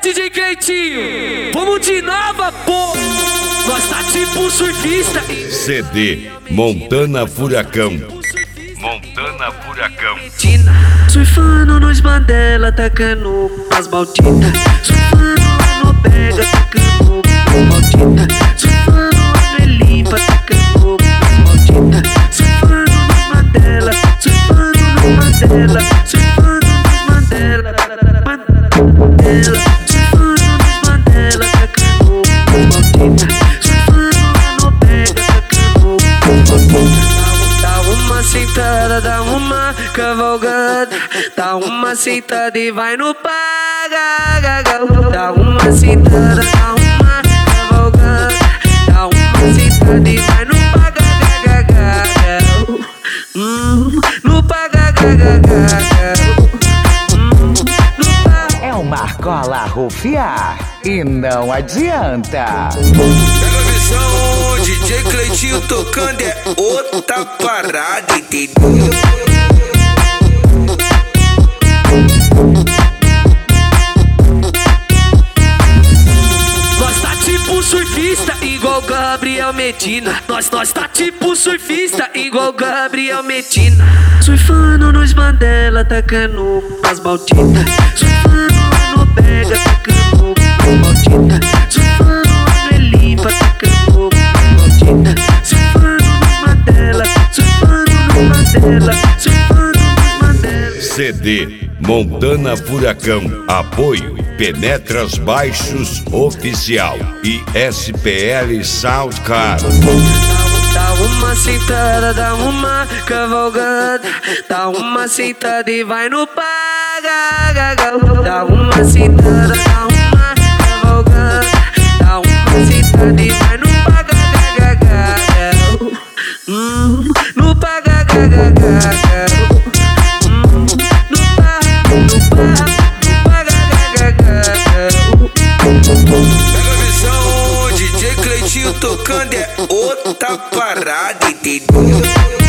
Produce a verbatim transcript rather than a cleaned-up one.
D J Cleitinho, vamos de nova, pô. Nós tá tipo surfista. C D Montana Furacão. Montana Furacão. Surfando nos Mandela, tacando as malditas. Surfando lá no Pega, tacando as malditas. Surfando lá no Elipa, tacando as malditas. Surfando nos Mandela, surfando nos Mandela, surfando nos Mandela, Mandela. Surfando nos Mandela, tacando as malditas. Surfando lá no Pega, tacando as malditas. Dá uma sentada, dá uma cavalgada, dá uma sentada e vai no paga. Dá uma sentada, dá uma cavalgada, dá uma sentada e vai no paga. Hum, no paga. É uma cola rufiar e não adianta. Pega a visão, D J Cleitinho tocando é outra parada, entendeu? Nós tá tipo surfista igual Gabriel Medina. Nós, nós tá tipo surfista igual Gabriel Medina. Surfando nos Mandela, tacando as malditas. Surfando lá no Pega, tacando as malditas. Surfando lá no Elipa, tacando as malditas. Surfando nos Mandela, surfando nos Mandela, surfando nos Mandela. C D Montana Furacão. Apoio Penetras Baixos Oficial e S P L Soundcar. Dá uma sentada, dá uma cavalgada, dá uma sentada e vai no paga. Dá uma sentada, dá uma cavalgada, dá uma sentada e vai no paga. Hum, no paga. Hum, no paga, no paga, Pega a visão, D J Cleitinho tocando é outra parada, entendeu?